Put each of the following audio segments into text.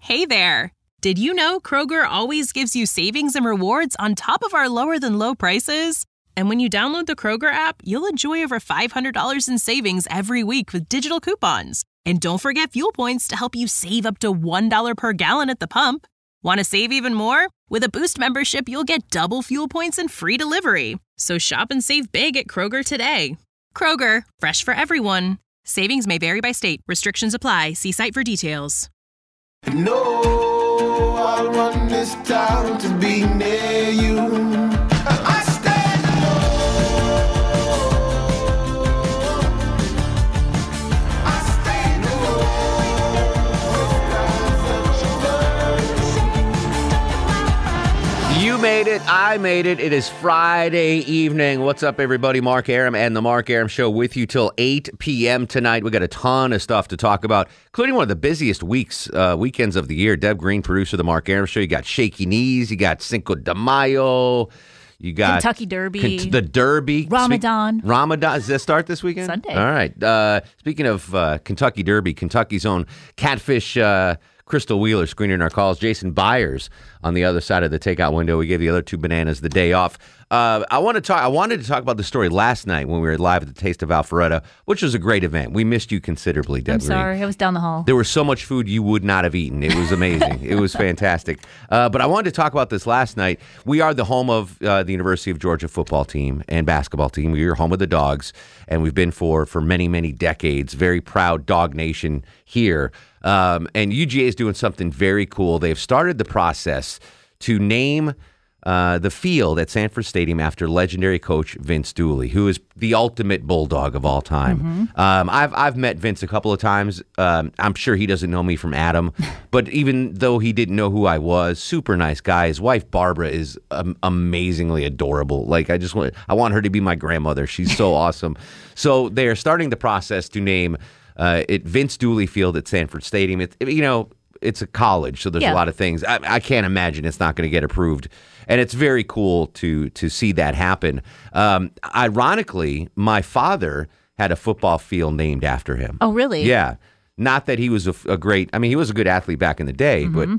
Hey there! Did you know Kroger always gives you savings and rewards on top of our lower-than-low prices? And when you download the Kroger app, you'll enjoy over $500 in savings every week with digital coupons. And don't forget fuel points to help you save up to $1 per gallon at the pump. Want to save even more? With a Boost membership, you'll get double fuel points and free delivery. So shop and save big at Kroger today. Kroger, fresh for everyone. Savings may vary by state. Restrictions apply. See site for details. No, I want this town to be near you. I stand alone. I stand alone. You made it. I made it. It is Friday evening. What's up, everybody? Mark Arum and the Mark Arum Show with you till 8 p.m. tonight. We got a ton of stuff to talk about, including one of the busiest weekends of the year. Deb Green, producer of the Mark Arum Show. You got Shaky Knees. You got Cinco de Mayo. You got Kentucky Derby. The Derby. Ramadan. Ramadan. Does that start this weekend? Sunday. All right. Speaking of Kentucky Derby, Kentucky's own Catfish Crystal Wheeler screening our calls. Jason Byers on the other side of the takeout window. We gave the other two bananas the day off. I wanted to talk about the story last night when we were live at the Taste of Alpharetta, which was a great event. We missed you considerably, Deb. I'm sorry. I was down the hall. There was so much food you would not have eaten. It was amazing. It was fantastic. But I wanted to talk about this last night. We are the home of the University of Georgia football team and basketball team. We are home of the Dogs, and we've been for many, many decades. Very proud Dog Nation here. And UGA is doing something very cool. They've started the process to name the field at Sanford Stadium after legendary coach Vince Dooley, who is the ultimate bulldog of all time. I've met Vince a couple of times. I'm sure he doesn't know me from Adam, but even though he didn't know who I was, super nice guy. His wife Barbara is amazingly adorable. Like I want her to be my grandmother. She's so awesome. So they are starting the process to name it Vince Dooley Field at Sanford Stadium. It's a college, so there's a lot of things. I can't imagine it's not going to get approved. And it's very cool to see that happen. Ironically, my father had a football field named after him. Oh, really? Yeah. Not that he was he was a good athlete back in the day, but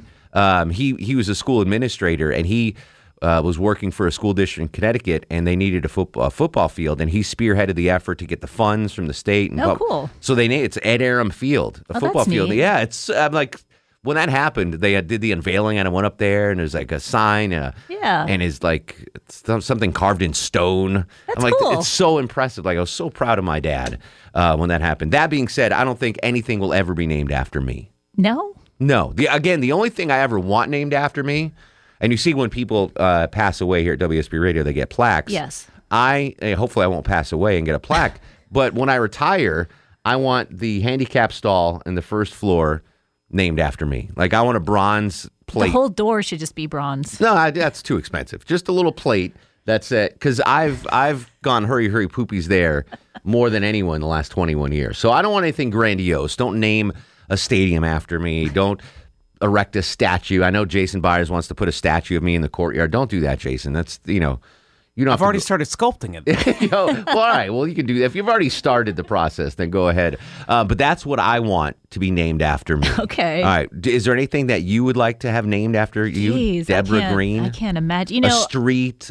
he was a school administrator, and he was working for a school district in Connecticut, and they needed a football field, and he spearheaded the effort to get the funds from the state. And cool. So it's Ed Arum Field, a football field. Neat. Yeah, I'm like, when that happened, they did the unveiling, and I went up there, and there's like a sign, and it's like something carved in stone. That's I'm like, cool. it's so impressive. Like I was so proud of my dad when that happened. That being said, I don't think anything will ever be named after me. No? No. The only thing I ever want named after me, and you see when people pass away here at WSB Radio, they get plaques. Yes. Hopefully I won't pass away and get a plaque, but when I retire, I want the handicap stall in the first floor named after me. Like I want a bronze plate. The whole door should just be bronze. No, that's too expensive. Just a little plate. That's it. Because I've gone hurry poopies there more than anyone in the last 21 years. So I don't want anything grandiose. Don't name a stadium after me. Don't erect a statue. I know Jason Byers wants to put a statue of me in the courtyard. Don't do that, Jason. That's, you don't I've already started sculpting it. Well, all right. Well, you can do that. If you've already started the process, then go ahead. But that's what I want to be named after me. Okay. All right. Is there anything that you would like to have named after you, Jeez, Deborah Green? I can't imagine. A street,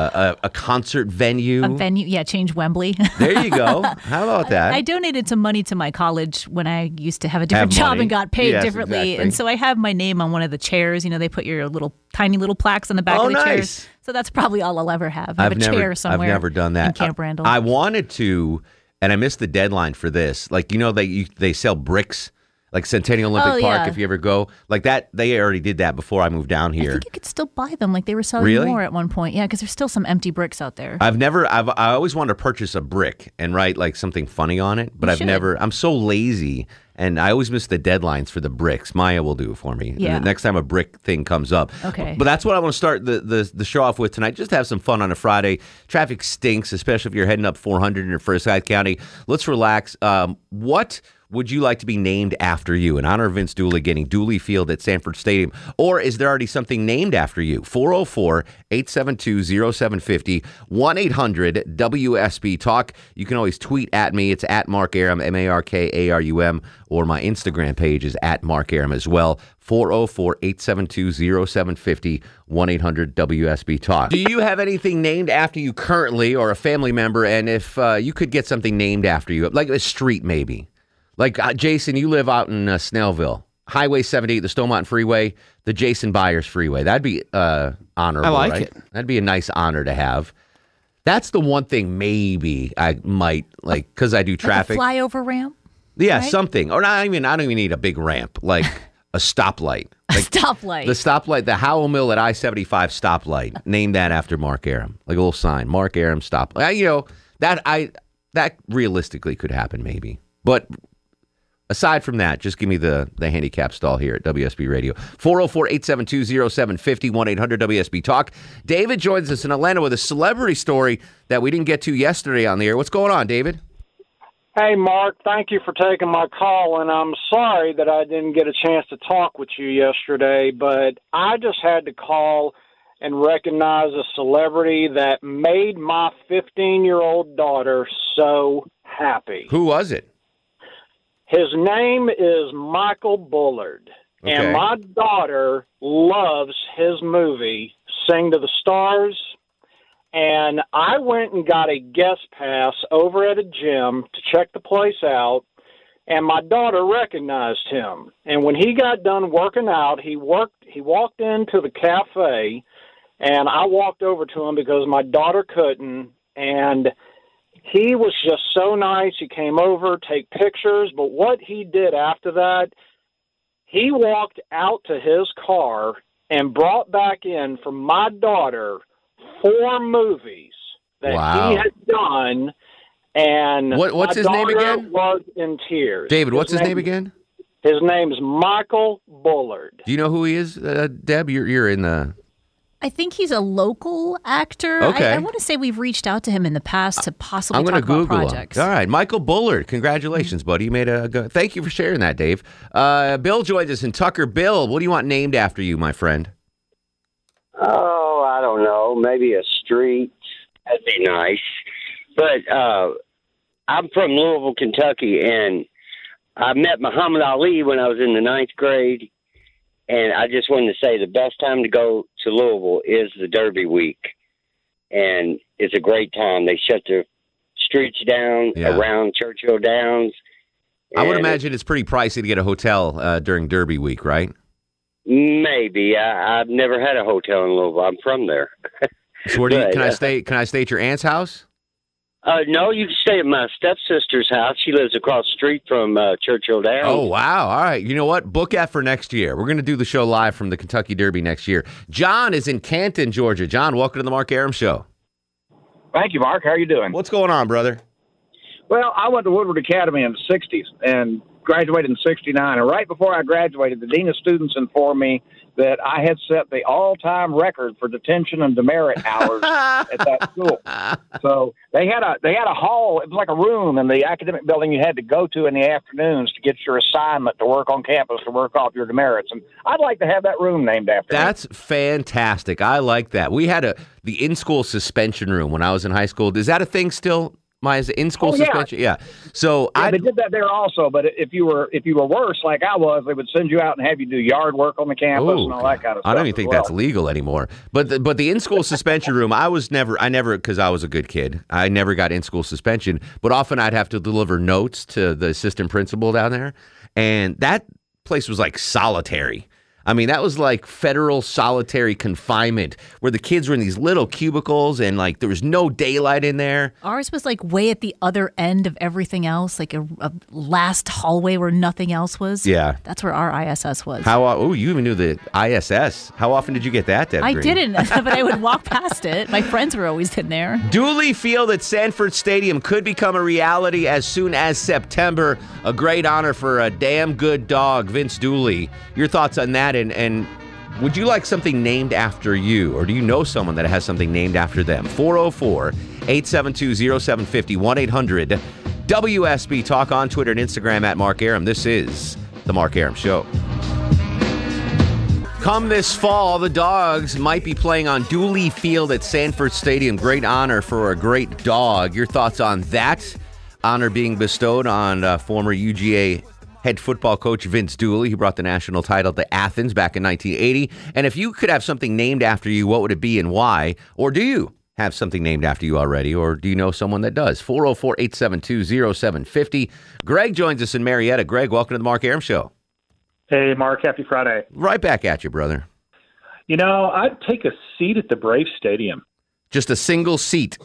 a concert venue. A venue, change Wembley. There you go. How about that? I donated some money to my college when I used to have a different job money. and got paid Yes, differently. exactly. And so I have my name on one of the chairs. They put your tiny little plaques on the back of the nice. chairs. So that's probably all I'll ever have. I have a chair somewhere. I've never done that. In Camp Randall. I wanted to, and I missed the deadline for this. Like, they sell bricks, like Centennial Olympic Park, yeah. if you ever go. Like that, they already did that before I moved down here. I think you could still buy them. Like they were selling Really? more at one point. Yeah, because there's still some empty bricks out there. I always wanted to purchase a brick and write like something funny on it, but I'm so lazy. And I always miss the deadlines for the bricks. Maya will do it for me. Yeah. And the next time a brick thing comes up. Okay. But that's what I want to start the show off with tonight. Just to have some fun on a Friday. Traffic stinks, especially if you're heading up 400 in Forsyth County. Let's relax. What would you like to be named after you in honor of Vince Dooley getting Dooley Field at Sanford Stadium? Or is there already something named after you? 404-872-0750, 1-800-WSB-TALK. You can always tweet at me. It's at Mark Arum, MarkArum, or my Instagram page is at Mark Arum as well. 404-872-0750, 1-800-WSB-TALK. Do you have anything named after you currently or a family member? And if you could get something named after you, like a street maybe. Like, Jason, you live out in Snellville. Highway 78, the Stone Mountain Freeway, the Jason Byers Freeway. That'd be honorable, I like right? it. That'd be a nice honor to have. That's the one thing maybe I might, like, because I do traffic. Like a flyover ramp? Yeah, right? something. Or I don't even need a big ramp, like a stoplight. Like Stoplight. the stoplight, the Howell Mill at I-75 stoplight. Name that after Mark Arum. Like a little sign, Mark Arum stoplight. That realistically could happen maybe. But aside from that, just give me the handicap stall here at WSB Radio. 404-872-0750, 1-800-WSB-TALK. David joins us in Atlanta with a celebrity story that we didn't get to yesterday on the air. What's going on, David? Hey, Mark, thank you for taking my call, and I'm sorry that I didn't get a chance to talk with you yesterday, but I just had to call and recognize a celebrity that made my 15-year-old daughter so happy. Who was it? His name is Michael Bullard, Okay. and my daughter loves his movie, Sing to the Stars. And I went and got a guest pass over at a gym to check the place out, and my daughter recognized him. And when he got done working out, he walked into the cafe, and I walked over to him because my daughter couldn't, and he was just so nice. He came over, take pictures, but what he did after that, he walked out to his car and brought back in for my daughter 4 movies that Wow. he had done, and What's my his name daughter again? was in tears. David, what's his name again? His name is Michael Bullard. Do you know who he is, Deb? You're in the... I think he's a local actor. Okay. I want to say we've reached out to him in the past to possibly I'm going to talk about Google him. projects. All right, Michael Bullard. Congratulations, buddy. You made a good... Thank you for sharing that, Dave. Bill joins us in Tucker. Bill, what do you want named after you, my friend? Oh, I don't know. Maybe a street. That'd be nice. But I'm from Louisville, Kentucky, and I met Muhammad Ali when I was in the 9th grade. And I just wanted to say the best time to go to Louisville is the Derby week. And it's a great time. They shut the streets down around Churchill Downs. I would imagine it's pretty pricey to get a hotel during Derby week, right? Maybe. I've never had a hotel in Louisville. I'm from there. So where do you, can I stay? Can I stay at your aunt's house? No, you can stay at my stepsister's house. She lives across the street from Churchill Downs. Oh, wow. All right. You know what? Book that for next year. We're going to do the show live from the Kentucky Derby next year. John is in Canton, Georgia. John, welcome to the Mark Arum Show. Thank you, Mark. How are you doing? What's going on, brother? Well, I went to Woodward Academy in the 60s and graduated in 69. And right before I graduated, the dean of students informed me that I had set the all-time record for detention and demerit hours at that school. So they had a hall. It was like a room in the academic building you had to go to in the afternoons to get your assignment to work on campus to work off your demerits. And I'd like to have that room named after me. That's fantastic. I like that. We had the in-school suspension room when I was in high school. Is that a thing still? My in-school suspension? Yeah. So they did that there also, but if you were worse like I was, they would send you out and have you do yard work on the campus and all that kind of stuff. I don't even think that's legal anymore. But the in-school suspension room, I never, because I was a good kid, I never got in-school suspension, but often I'd have to deliver notes to the assistant principal down there, and that place was like solitary. I mean, that was like federal solitary confinement where the kids were in these little cubicles and like there was no daylight in there. Ours was like way at the other end of everything else, like a last hallway where nothing else was. Yeah. That's where our ISS was. Oh, you even knew the ISS. How often did you get that, Deb I Green? didn't, but I would walk past it. My friends were always in there. Dooley Field at Sanford Stadium could become a reality as soon as September. A great honor for a damn good dog, Vince Dooley. Your thoughts on that? And would you like something named after you, or do you know someone that has something named after them? 404-872-0750, WSB Talk on Twitter and Instagram at Mark Arum. This is The Mark Arum Show. Come this fall, the Dogs might be playing on Dooley Field at Sanford Stadium. Great honor for a great dog. Your thoughts on that honor being bestowed on former UGA head football coach Vince Dooley, who brought the national title to Athens back in 1980. And if you could have something named after you, what would it be and why? Or do you have something named after you already? Or do you know someone that does? 404-872-0750. Greg joins us in Marietta. Greg, welcome to the Mark Arum Show. Hey, Mark. Happy Friday. Right back at you, brother. You know, I'd take a seat at the Braves Stadium. Just a single seat.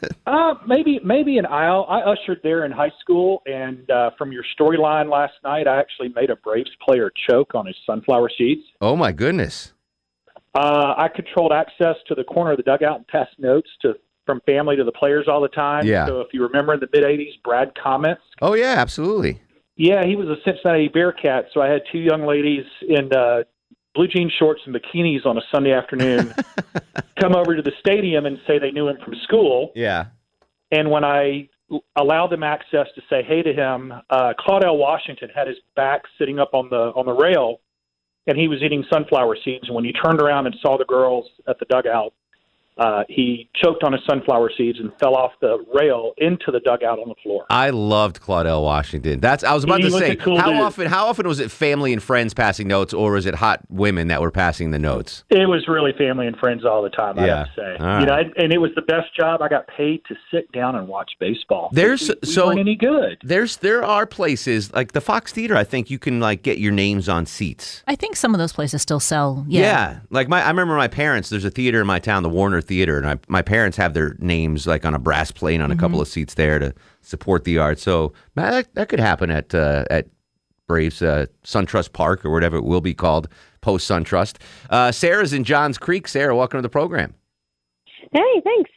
Maybe an aisle. I ushered there in high school, and from your storyline last night, I actually made a Braves player choke on his sunflower seeds. Oh, my goodness. I controlled access to the corner of the dugout and passed notes from family to the players all the time. Yeah. So if you remember in the mid-'80s, Brad Comments. Oh, yeah, absolutely. Yeah, he was a Cincinnati Bearcat, so I had two young ladies in blue jean shorts and bikinis on a Sunday afternoon come over to the stadium and say they knew him from school. Yeah. And when I allowed them access to say hey to him, Claudell Washington had his back sitting up on the rail, and he was eating sunflower seeds. And when he turned around and saw the girls at the dugout, he choked on his sunflower seeds and fell off the rail into the dugout on the floor. I loved Claudell Washington. I was about to say, how often was it family and friends passing notes, or was it hot women that were passing the notes? It was really family and friends all the time, I have to say. Right. You know, and it was the best job. I got paid to sit down and watch baseball. We weren't any good. There are places like the Fox Theater. I think you can get your names on seats. I think some of those places still sell. Yeah. Like I remember my parents. There's a theater in my town, the Warner Theater, and my parents have their names on a brass plate on a couple of seats there to support the art. So that could happen at Braves SunTrust Park or whatever it will be called post SunTrust. Sarah's in Johns Creek. Sarah, welcome to the program. Hey, thanks.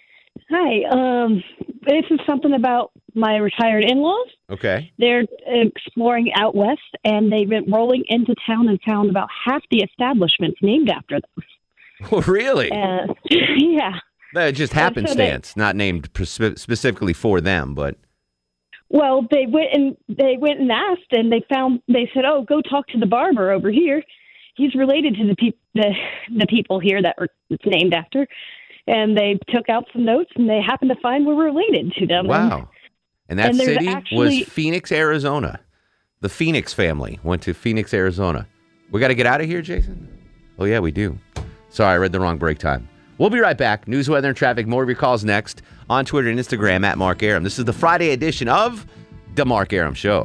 Hi. This is something about my retired in-laws. Okay. They're exploring out west, and they've been rolling into town and found about half the establishments named after them. Oh, really? Yeah. That just happenstance, not named specifically for them, but. Well, they went and asked, and they said, "Oh, go talk to the barber over here. He's related to the people here that it's named after." And they took out some notes, and they happened to find we're related to them. Wow. And that city was Phoenix, Arizona. The Phoenix family went to Phoenix, Arizona. We got to get out of here, Jason? Oh, yeah, we do. Sorry, I read the wrong break time. We'll be right back. News, weather, and traffic. More of your calls next on Twitter and Instagram at Mark Arum. This is the Friday edition of The Mark Arum Show.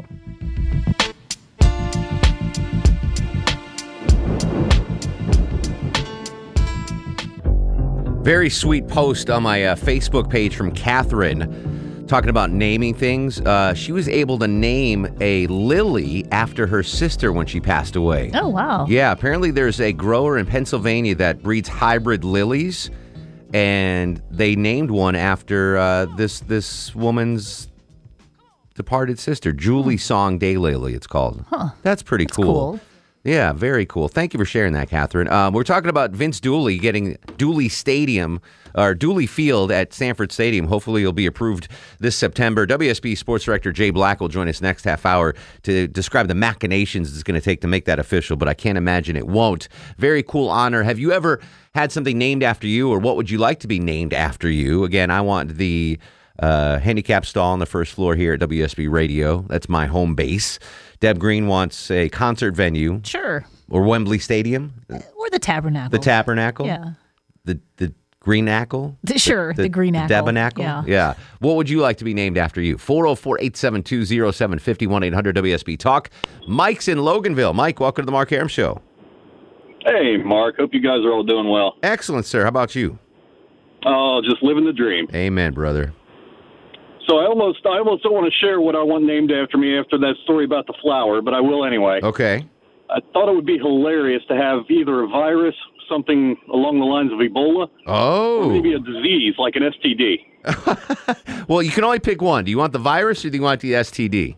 Very sweet post on my Facebook page from Catherine talking about naming things. She was able to name a lily after her sister when she passed away. Oh, wow. Yeah, apparently there's a grower in Pennsylvania that breeds hybrid lilies, and they named one after this woman's departed sister, Julie Song Daylily, it's called. Huh. That's pretty cool. Yeah, very cool. Thank you for sharing that, Catherine. We're talking about Vince Dooley getting Dooley Stadium, or Dooley Field at Sanford Stadium. Hopefully it'll be approved this September. WSB Sports Director Jay Black will join us next half hour to describe the machinations it's going to take to make that official, but I can't imagine it won't. Very cool honor. Have you ever had something named after you, or what would you like to be named after you? Again, I want the handicap stall on the first floor here at WSB Radio. That's my home base. Deb Green wants a concert venue. Sure. Or Wembley Stadium. Or the Tabernacle. The Tabernacle? Yeah. The Greenacle? Sure, the Greenacle. The Debenacle? Yeah. What would you like to be named after you? 404-872-0750, 1-800-WSB-TALK. Mike's in Loganville. Mike, welcome to the Mark Arum Show. Hey, Mark. Hope you guys are all doing well. Excellent, sir. How about you? Oh, just living the dream. Amen, brother. So I almost don't want to share what I want named after me after that story about the flower, but I will anyway. Okay. I thought it would be hilarious to have either a virus, something along the lines of Ebola, or maybe a disease like an STD. Well, you can only pick one. Do you want the virus or do you want the STD?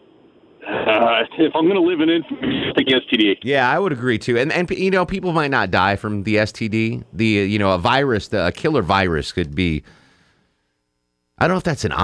If I'm going to live in infamy, I think STD. Yeah, I would agree too. And you know, people might not die from the STD. A virus, a killer virus could be. I don't know if that's an honor.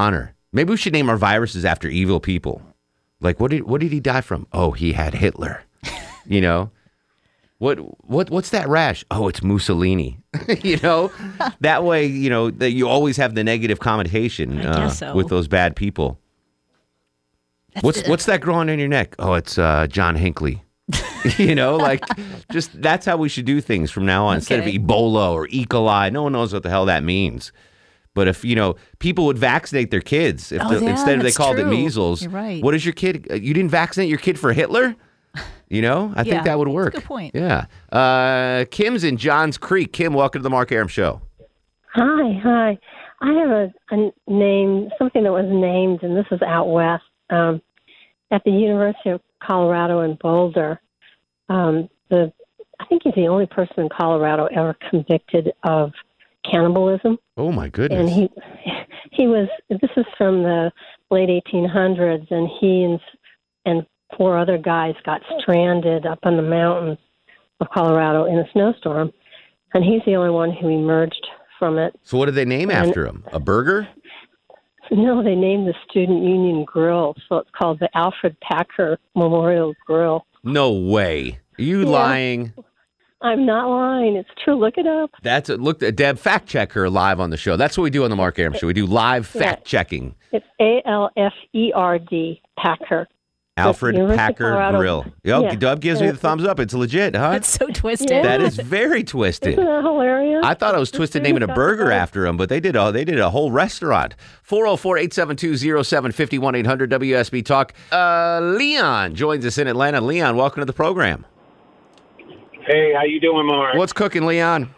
Maybe we should name our viruses after evil people. Like, what did he die from? Oh, he had Hitler. You know? What's that rash? Oh, it's Mussolini. You know? That way, you know, that you always have the negative connotation with those bad people. What's that growing on your neck? Oh, it's John Hinckley. You know, like, just that's how we should do things from now on. Instead of Ebola or E. coli, no one knows what the hell that means. But if, you know, people would vaccinate their kids instead of they called it measles. You're right. What is your kid? You didn't vaccinate your kid for Hitler? You know, I think that would work. That's a good point. Yeah. Kim's in Johns Creek. Kim, welcome to the Mark Arum Show. Hi. I have a name, something that was named, and this is out west, at the University of Colorado in Boulder. I think he's the only person in Colorado ever convicted of cannibalism. Oh my goodness! And he was. This is from the late 1800s, and he and 4 other guys got stranded up on the mountains of Colorado in a snowstorm, and he's the only one who emerged from it. So what did they name after him? A burger? No, they named the Student Union Grill, so it's called the Alfred Packer Memorial Grill. No way! Are you lying? I'm not lying. It's true. Look it up. Look, Deb, fact check her live on the show. That's what we do on the Mark Arum Show. We do live fact checking. It's ALFERD Packer. Alfred Packer Grill. Dub gives me the thumbs up. It's legit, huh? That's so twisted. Yeah. That is very twisted. Isn't that hilarious? I thought it was twisted naming a burger after him, but they did a whole restaurant. 404-872-0750, 1-800-WSB Talk. Leon joins us in Atlanta. Leon, welcome to the program. Hey, how you doing, Mark? What's cooking, Leon?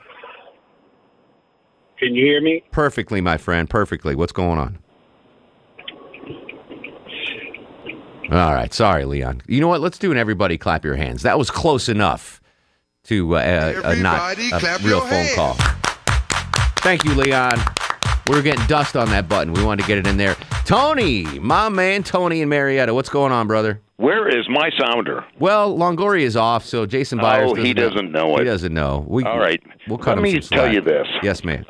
Can you hear me? Perfectly, my friend. Perfectly. What's going on? All right. Sorry, Leon. You know what? Let's do an everybody clap your hands. That was close enough to not a real phone call. Thank you, Leon. We were getting dust on that button. We wanted to get it in there. Tony, my man Tony in Marietta. What's going on, brother? Where is my sounder? Well, Longoria is off, so Jason Byers he doesn't know it. He doesn't know. All right. We'll cut him some slack. Let me tell you this. Yes, ma'am.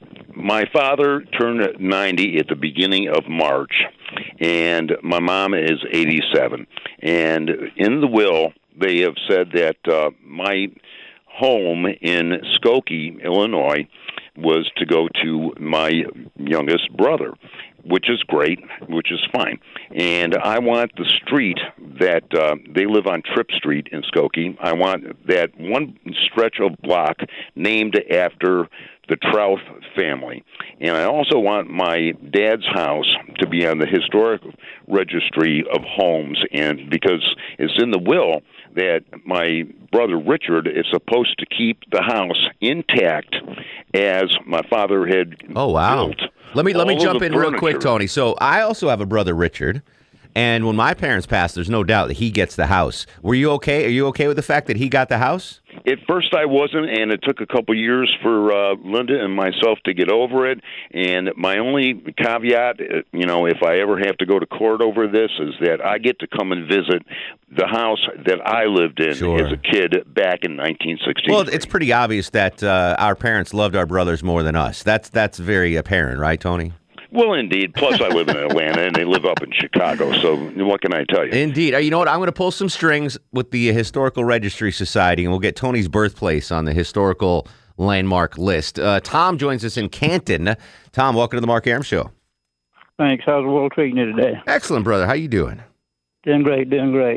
My father turned 90 at the beginning of March, and my mom is 87. And in the will, they have said that my home in Skokie, Illinois, was to go to my youngest brother, which is great, which is fine. And I want the street that they live on, Tripp Street in Skokie. I want that one stretch of block named after the Trouth family. And I also want my dad's house to be on the historic registry of homes, and because it's in the will that my brother Richard is supposed to keep the house intact as my father had built. Let me jump in real quick, Tony. So I also have a brother, Richard, and when my parents passed, there's no doubt that he gets the house. Were you okay? Are you okay with the fact that he got the house? At first I wasn't, and it took a couple years for Linda and myself to get over it. And my only caveat, if I ever have to go to court over this, is that I get to come and visit the house that I lived in as a kid back in 1960. Well, it's pretty obvious that our parents loved our brothers more than us. That's very apparent, right, Tony? Well, indeed. Plus, I live in Atlanta, and they live up in Chicago, so what can I tell you? Indeed. You know what? I'm going to pull some strings with the Historical Registry Society, and we'll get Tony's birthplace on the historical landmark list. Tom joins us in Canton. Tom, welcome to the Mark Arum Show. Thanks. How's the world treating you today? Excellent, brother. How you doing? Doing great.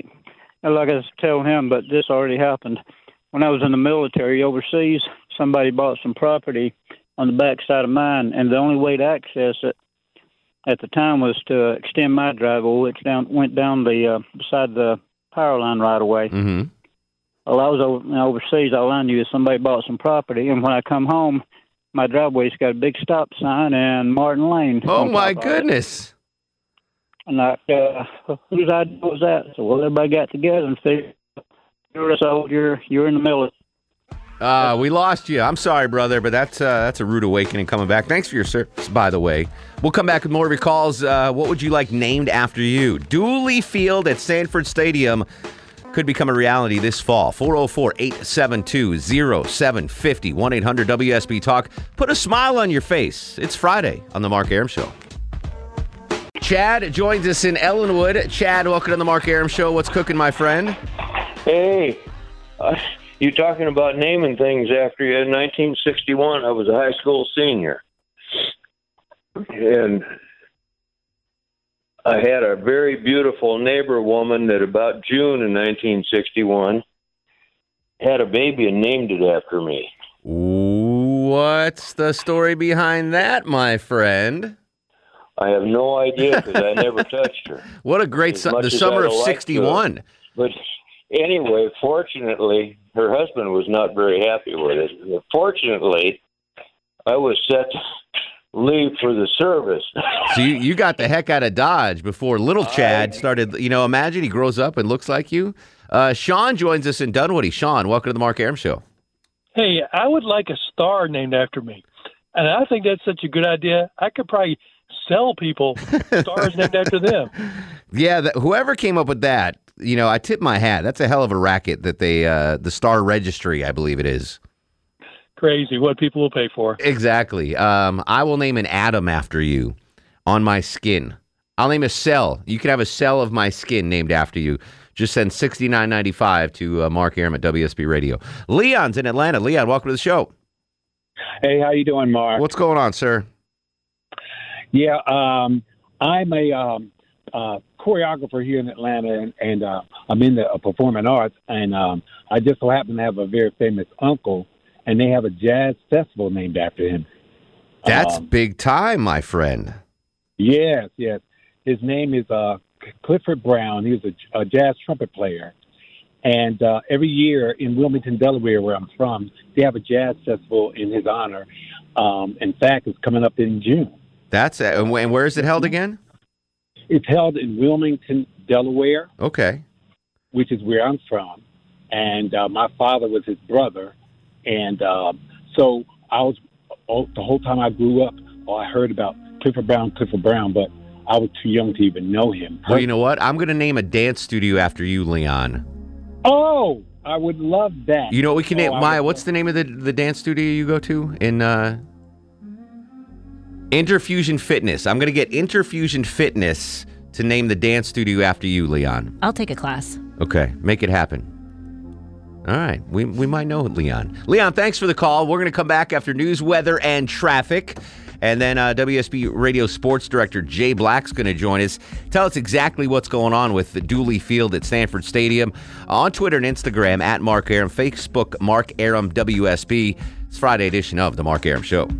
And like I was telling him, but this already happened. When I was in the military overseas, somebody bought some property on the backside of mine, and the only way to access it at the time was to extend my driveway, which went down the beside the power line right away. Mm-hmm. Well, I was overseas. All I knew is somebody bought some property, and when I come home, my driveway's got a big stop sign and Martin Lane. Oh my goodness! And whose idea was that? So everybody got together and figured, you're in the military. We lost you. I'm sorry, brother, but that's a rude awakening coming back. Thanks for your service, by the way. We'll come back with more of your calls. What would you like named after you? Dooley Field at Sanford Stadium could become a reality this fall. 404-872-0750, 1-800-WSB Talk. Put a smile on your face. It's Friday on The Mark Arum Show. Chad joins us in Ellenwood. Chad, welcome to the Mark Arum Show. What's cooking, my friend? Hey, you talking about naming things after you. In 1961, I was a high school senior. And I had a very beautiful neighbor woman that about June in 1961 had a baby and named it after me. What's the story behind that, my friend? I have no idea because I never touched her. What a great the summer of 61. But anyway, fortunately, her husband was not very happy with it. Fortunately, I was set to leave for the service. So you got the heck out of Dodge before little Chad started. Imagine he grows up and looks like you. Sean joins us in Dunwoody. Sean, welcome to the Mark Arum Show. Hey, I would like a star named after me. And I think that's such a good idea. I could probably sell people stars named after them. Yeah, whoever came up with that, I tip my hat. That's a hell of a racket that they, the Star Registry, I believe it is. Crazy what people will pay for. Exactly. I will name an atom after you on my skin. I'll name a cell. You can have a cell of my skin named after you. Just send $69.95 to Mark Arum at WSB Radio. Leon's in Atlanta. Leon, welcome to the show. Hey, how you doing, Mark? What's going on, sir? Yeah, I'm a choreographer here in Atlanta, and I'm in the performing arts, and I just so happen to have a very famous uncle, and they have a jazz festival named after him. That's big time, my friend. Yes. His name is Clifford Brown. He was a jazz trumpet player. And every year in Wilmington, Delaware, where I'm from, they have a jazz festival in his honor. In fact, it's coming up in June. And where is it held again? It's held in Wilmington, Delaware. Okay. Which is where I'm from. And my father was his brother. And so I was, the whole time I grew up, I heard about Clifford Brown, but I was too young to even know him. Well, you know what? I'm going to name a dance studio after you, Leon. Oh, I would love that. You know what we can name? Maya, what's the name of the dance studio you go to in Interfusion Fitness? I'm going to get Interfusion Fitness to name the dance studio after you, Leon. I'll take a class. Okay, make it happen. All right, we might know Leon. Leon, thanks for the call. We're going to come back after news, weather, and traffic. And then WSB Radio Sports Director Jay Black's going to join us. Tell us exactly what's going on with the Dooley Field at Sanford Stadium. On Twitter and Instagram, at Mark Arum. Facebook, Mark Arum WSB. It's Friday edition of The Mark Arum Show.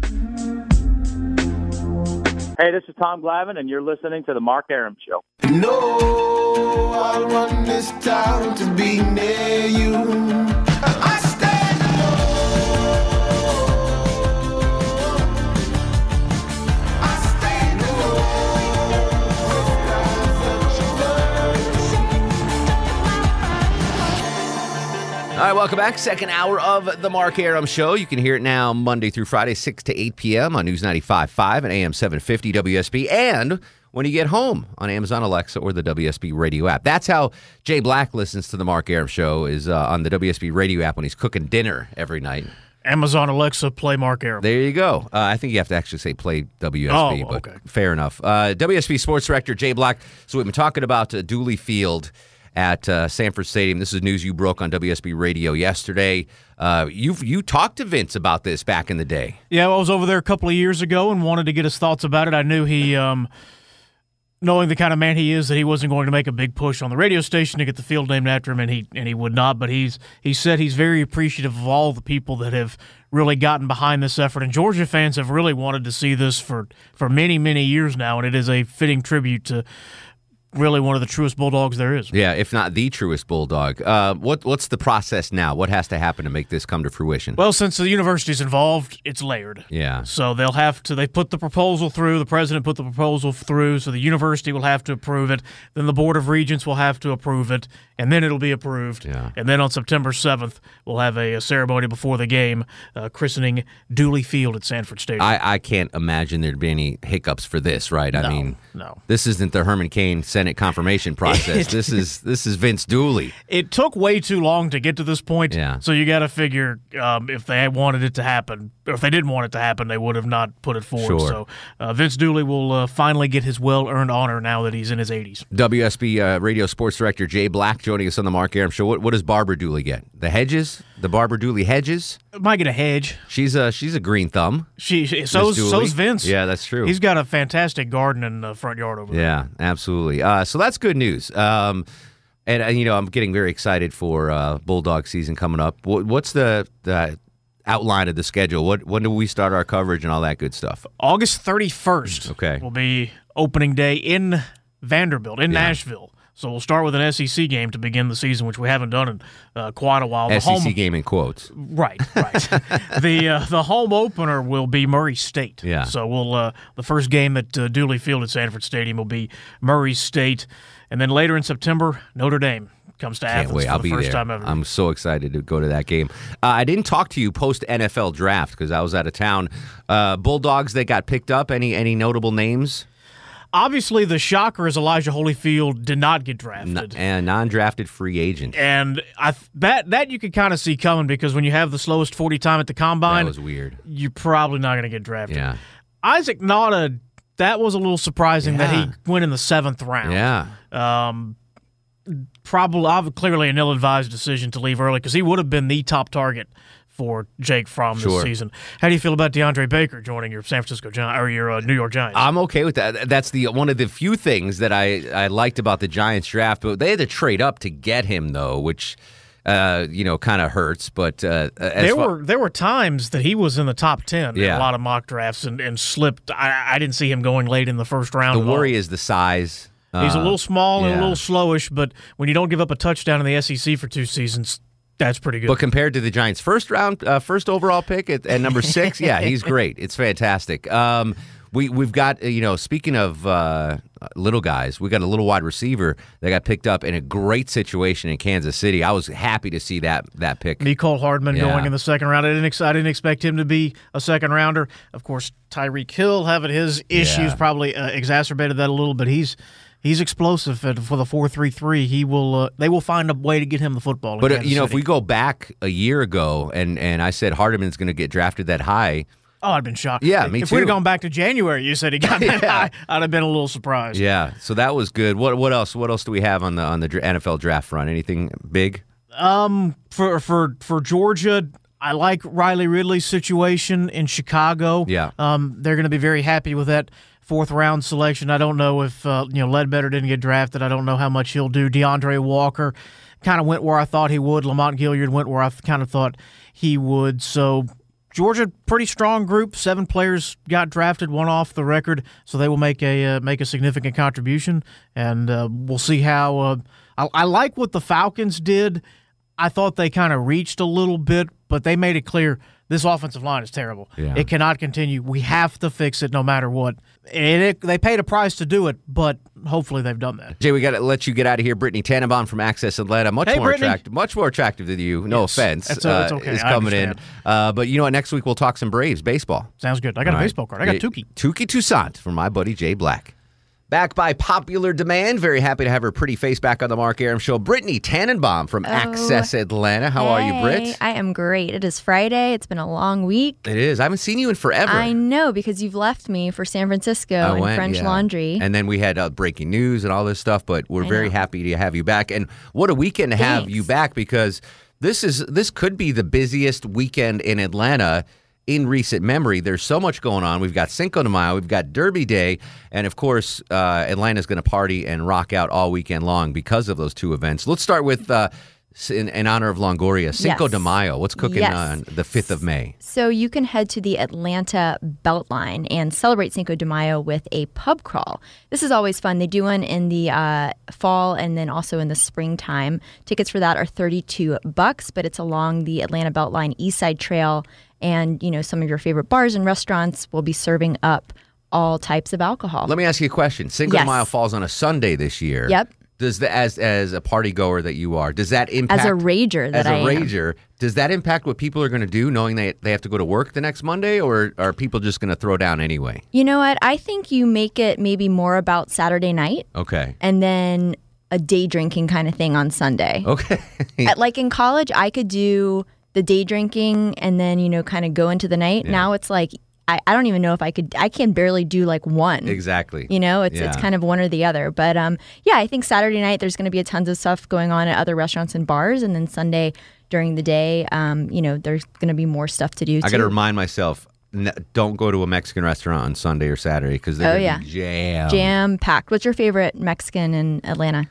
Hey, this is Tom Glavine, and you're listening to The Mark Arum Show. No, I'll run this town to be near you. I stand alone. I stand All right, welcome back. Second hour of The Mark Arum Show. You can hear it now Monday through Friday, 6 to 8 p.m. on News 95.5 and AM 750 WSB. And when you get home on Amazon Alexa or the WSB Radio app. That's how Jay Black listens to The Mark Arum Show, is on the WSB Radio app when he's cooking dinner every night. Amazon Alexa, play Mark Arum. There you go. I think you have to actually say play WSB, but okay. Fair enough. WSB Sports Director Jay Black. So we've been talking about Dooley Field at Sanford Stadium. This is news you broke on WSB Radio yesterday. You talked to Vince about this back in the day. Yeah, I was over there a couple of years ago and wanted to get his thoughts about it. I knew he, knowing the kind of man he is, that he wasn't going to make a big push on the radio station to get the field named after him, and he would not. But he said he's very appreciative of all the people that have really gotten behind this effort. And Georgia fans have really wanted to see this for many, many years now, and it is a fitting tribute to really one of the truest Bulldogs there is. Yeah, if not the truest Bulldog. What's the process now? What has to happen to make this come to fruition? Well, since the university's involved, it's layered. Yeah. So they put the proposal through, the president put the proposal through, so the university will have to approve it, then the Board of Regents will have to approve it, and then it'll be approved. Yeah. And then on September 7th, we'll have a ceremony before the game, christening Dooley Field at Sanford Stadium. I can't imagine there'd be any hiccups for this, right? I mean, no. This isn't the Herman Cain Center Senate confirmation process. This is Vince Dooley. It took way too long to get to this point. Yeah. So you got to figure if they wanted it to happen, or if they didn't want it to happen, they would have not put it forward. Sure. So Vince Dooley will finally get his well-earned honor now that he's in his 80s. WSB radio sports director Jay Black joining us on the Mark Arum Show. What does Barbara Dooley get? The hedges? The Barbara Dooley hedges? Might get a hedge. She's a green thumb. So's Vince. Yeah, that's true. He's got a fantastic garden in the front yard over there. Yeah, absolutely. So that's good news. And I'm getting very excited for Bulldog season coming up. What's the outline of the schedule? When do we start our coverage and all that good stuff? August 31st will be opening day in Vanderbilt, in Nashville. So we'll start with an SEC game to begin the season, which we haven't done in quite a while. The SEC game in quotes. Right. The home opener will be Murray State. Yeah. So we'll the first game at Dooley Field at Sanford Stadium will be Murray State, and then later in September, Notre Dame comes to Athens for the first time ever. I'm so excited to go to that game. I didn't talk to you post NFL draft because I was out of town. Bulldogs that got picked up. Any notable names? Obviously, the shocker is Elijah Holyfield did not get drafted. And non-drafted free agent. And that you could kind of see coming because when you have the slowest 40 time at the Combine, that was weird. You're probably not going to get drafted. Yeah. Isaac Nauta, that was a little surprising that he went in the 7th round. Yeah. Probably clearly an ill-advised decision to leave early because he would have been the top target for Jake Fromm this season. How do you feel about DeAndre Baker joining your San Francisco Giants or your New York Giants? I'm okay with that. That's one of the few things that I liked about the Giants draft. But they had to trade up to get him, though, which kind of hurts. But there were times that he was in the top 10 in a lot of mock drafts and slipped. I didn't see him going late in the first round. The worry is the size. He's a little small and a little slowish, but when you don't give up a touchdown in the SEC for 2 seasons. That's pretty good. But compared to the Giants' first overall pick at number 6, he's great. It's fantastic. We've got, speaking of little guys, we got a little wide receiver that got picked up in a great situation in Kansas City. I was happy to see that pick. Mecole Hardman going in the 2nd round. I didn't expect him to be a 2nd rounder. Of course, Tyreek Hill having his issues probably exacerbated that a little, but he's explosive for the 4.33. They will find a way to get him the football. But if we go back a year ago and I said Hardman's going to get drafted that high. Oh, I'd been shocked. Yeah, me too. If we'd have gone back to January, you said he got that high, I'd have been a little surprised. Yeah, so that was good. What else? What else do we have on the NFL draft front? Anything big? For Georgia, I like Riley Ridley's situation in Chicago. Yeah. They're going to be very happy with that 4th round selection. I don't know if Ledbetter didn't get drafted. I don't know how much he'll do. DeAndre Walker kind of went where I thought he would. Lamont Gilliard went where I kind of thought he would. So Georgia, pretty strong group. 7 players got drafted, 1 off the record, so they will make a significant contribution. And we'll see how. I like what the Falcons did. I thought they kind of reached a little bit, but they made it clear this offensive line is terrible. Yeah. It cannot continue. We have to fix it no matter what. And they paid a price to do it, but hopefully they've done that. Jay, we got to let you get out of here. Brittany Tannenbaum from Access Atlanta, much more attractive than you. No offense. It's okay. Is coming in. But you know what? Next week we'll talk some Braves baseball. Sounds good. I got a baseball card. I got Tukey. Tukey Toussaint from my buddy Jay Black. Back by popular demand. Very happy to have her pretty face back on the Mark Arum Show. Brittany Tannenbaum from Access Atlanta. How are you, Britt? I am great. It is Friday. It's been a long week. It is. I haven't seen you in forever. I know, because you've left me for San Francisco and French Laundry. And then we had breaking news and all this stuff, but we're very happy to have you back. And what a weekend to have you back, because this could be the busiest weekend in Atlanta in recent memory. There's so much going on. We've got Cinco de Mayo, we've got Derby Day, and of course, Atlanta's going to party and rock out all weekend long because of those 2 events. Let's start with, in honor of Longoria, Cinco de Mayo. What's cooking on the 5th of May? So you can head to the Atlanta Beltline and celebrate Cinco de Mayo with a pub crawl. This is always fun. They do one in the fall and then also in the springtime. Tickets for that are $32, but it's along the Atlanta Beltline East Side Trail. And, some of your favorite bars and restaurants will be serving up all types of alcohol. Let me ask you a question. Cinco de Mayo falls on a Sunday this year. Yep. Does the as a party goer that you are, does that impact As a rager that I am. rager, does that impact what people are going to do, knowing they have to go to work the next Monday, or are people just going to throw down anyway? You know what? I think you make it maybe more about Saturday night. Okay. And then a day drinking kind of thing on Sunday. Okay. Like in college, I could do the day drinking and then, kind of go into the night. Yeah. Now it's like, I don't even know if I can barely do like one. Exactly. It's kind of one or the other. But I think Saturday night there's going to be a tons of stuff going on at other restaurants and bars. And then Sunday during the day, there's going to be more stuff to do too. I got to remind myself, don't go to a Mexican restaurant on Sunday or Saturday because they're going to be jam-packed. What's your favorite Mexican in Atlanta?